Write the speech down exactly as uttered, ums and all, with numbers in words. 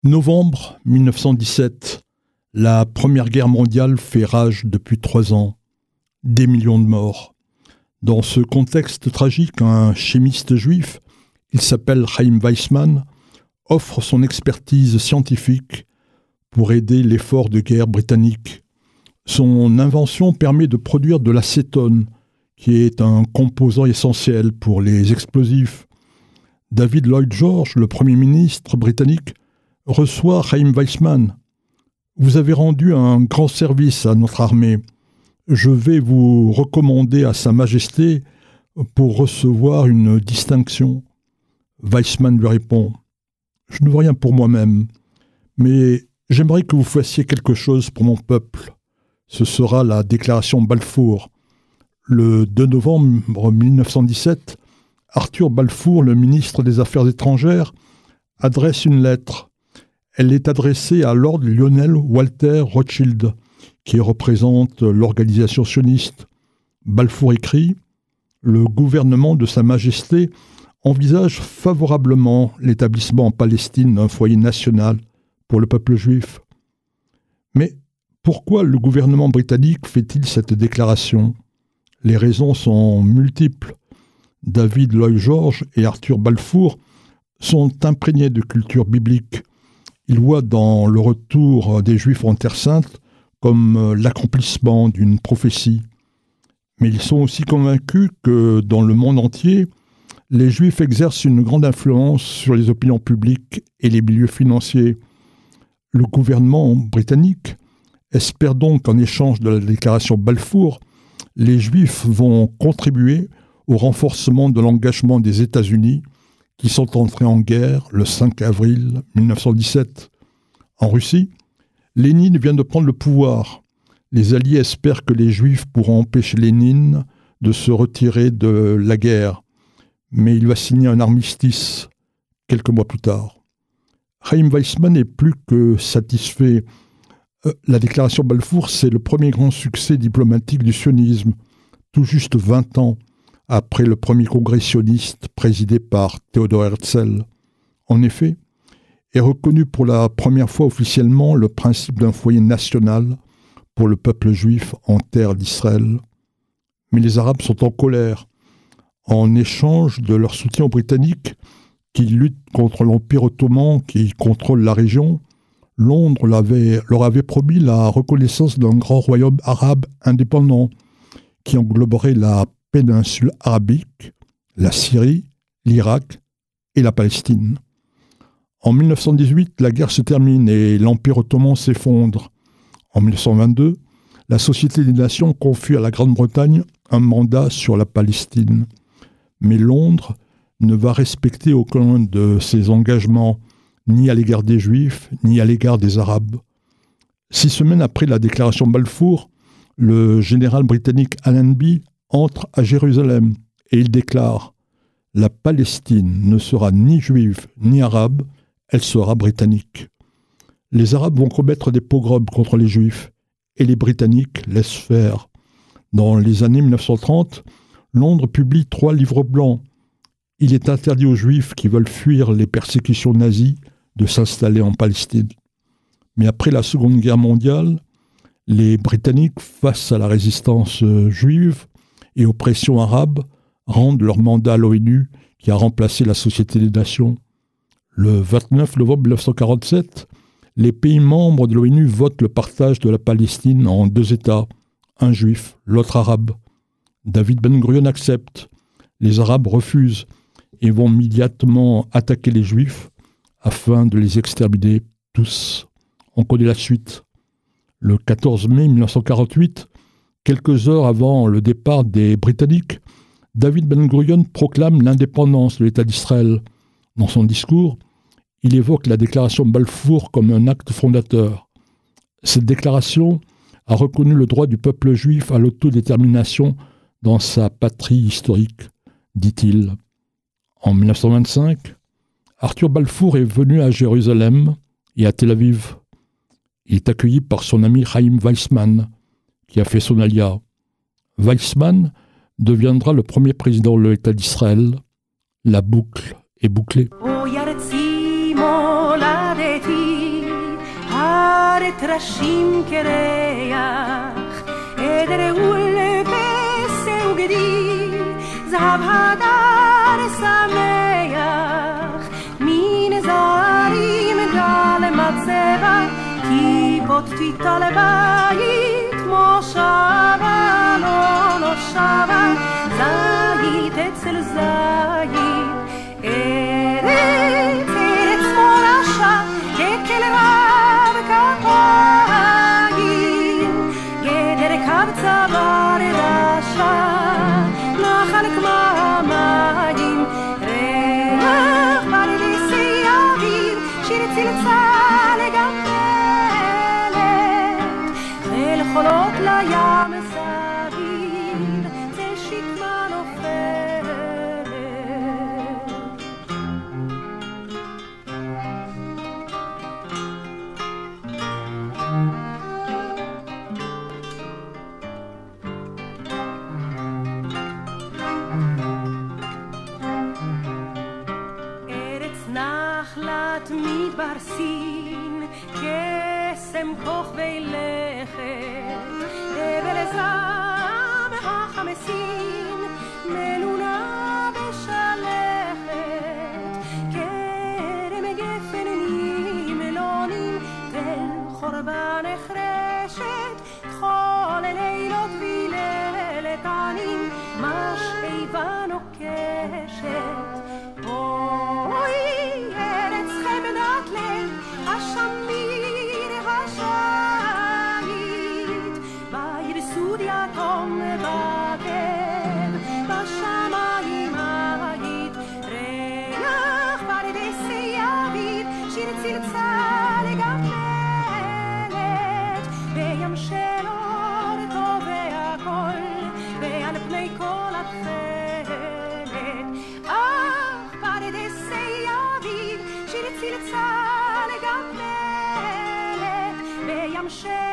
Novembre mille neuf cent dix-sept. La Première Guerre mondiale fait rage depuis trois ans. Des millions de morts. Dans ce contexte tragique, un chimiste juif, il s'appelle Chaim Weizmann, offre son expertise scientifique pour aider l'effort de guerre britannique. Son invention permet de produire de l'acétone, qui est un composant essentiel pour les explosifs. David Lloyd George, le Premier ministre britannique, reçoit Chaim Weizmann. « Vous avez rendu un grand service à notre armée. Je vais vous recommander à Sa Majesté pour recevoir une distinction. » Weizmann lui répond « Je ne veux rien pour moi-même, mais j'aimerais que vous fassiez quelque chose pour mon peuple. Ce sera la déclaration Balfour. » Le deux novembre mille neuf cent dix-sept, Arthur Balfour, le ministre des Affaires étrangères, adresse une lettre. Elle est adressée à Lord Lionel Walter Rothschild, qui représente l'organisation sioniste. Balfour écrit « Le gouvernement de Sa Majesté envisage favorablement l'établissement en Palestine d'un foyer national pour le peuple juif. » Mais pourquoi le gouvernement britannique fait-il cette déclaration ? Les raisons sont multiples. David Lloyd George et Arthur Balfour sont imprégnés de culture biblique. Ils voient dans le retour des Juifs en Terre Sainte comme l'accomplissement d'une prophétie. Mais ils sont aussi convaincus que dans le monde entier, les Juifs exercent une grande influence sur les opinions publiques et les milieux financiers. Le gouvernement britannique espère donc qu'en échange de la déclaration Balfour, les Juifs vont contribuer au renforcement de l'engagement des États-Unis qui sont entrés en guerre le cinq avril mille neuf cent dix-sept. En Russie, Lénine vient de prendre le pouvoir. Les Alliés espèrent que les Juifs pourront empêcher Lénine de se retirer de la guerre, mais il va signer un armistice quelques mois plus tard. Chaim Weizmann est plus que satisfait. Euh, la déclaration Balfour, c'est le premier grand succès diplomatique du sionisme, tout juste vingt ans après le premier congrès sioniste présidé par Theodor Herzl. En effet, est reconnu pour la première fois officiellement le principe d'un foyer national pour le peuple juif en terre d'Israël. Mais les Arabes sont en colère. En échange de leur soutien aux Britanniques, qui luttent contre l'Empire ottoman qui contrôle la région, Londres l'avait, leur avait promis la reconnaissance d'un grand royaume arabe indépendant qui engloberait la péninsule arabique, la Syrie, l'Irak et la Palestine. En mille neuf cent dix-huit, la guerre se termine et l'Empire ottoman s'effondre. En mille neuf cent vingt-deux, la Société des Nations confie à la Grande-Bretagne un mandat sur la Palestine. Mais Londres ne va respecter aucun de ses engagements, ni à l'égard des Juifs, ni à l'égard des Arabes. Six semaines après la déclaration Balfour, le général britannique Allenby entre à Jérusalem et il déclare « La Palestine ne sera ni juive ni arabe, elle sera britannique. » Les Arabes vont commettre des pogroms contre les Juifs et les Britanniques laissent faire. Dans les années mille neuf cent trente, Londres publie trois livres blancs. Il est interdit aux Juifs qui veulent fuir les persécutions nazies de s'installer en Palestine. Mais après la Seconde Guerre mondiale, les Britanniques, face à la résistance juive et aux pressions arabes, rendent leur mandat à l'ONU qui a remplacé la Société des Nations. Le vingt-neuf novembre mille neuf cent quarante-sept, les pays membres de l'ONU votent le partage de la Palestine en deux États, un juif, l'autre arabe. David Ben Gurion accepte. Les Arabes refusent et vont immédiatement attaquer les Juifs afin de les exterminer tous. On connaît la suite. Le quatorze mai mille neuf cent quarante-huit, quelques heures avant le départ des Britanniques, David Ben Gurion proclame l'indépendance de l'État d'Israël. Dans son discours, il évoque la déclaration Balfour comme un acte fondateur. Cette déclaration a reconnu le droit du peuple juif à l'autodétermination dans sa patrie historique, dit-il. En mille neuf cent vingt-cinq, Arthur Balfour est venu à Jérusalem et à Tel Aviv. Il est accueilli par son ami Chaim Weizmann, qui a fait son alia. Weizmann deviendra le premier président de l'État d'Israël. La boucle est bouclée. טרשים קרח, עדר ולפסה וגדי, זהב הדר שמח, מן זרים גל מצבה, כיפות תיטה לבית, מושבה לא נושבה, זית אצל זית, ארץ ארץ מורשה, דקל רב כפיים, גדר קו צוואר דשה, נחל כממים, ריח פרדסי אביב, שיר צלצל לגמלת, חיל חולות לים סביב, צל שקמה נופלת. נחלת מדבר סין, קסם כוכבי לכת, אבל זעם החמסין, מלונה בשלכת, כרם גפן נמלונים, תל חורבה נחרשת, תחול לילות ולילות ענים, משאיבה נוקשת. אוי ארץ חמדת לב, השמיר השעית, בירסוד יתום בקר, בשמיים היית, ריח פרדסי אביב, שיר צלצל לגמלת, בים של אור טובע הכל, ועל פני כל התכלת, אך פרדסי אביב, שיר צלצל לגמלת, בים של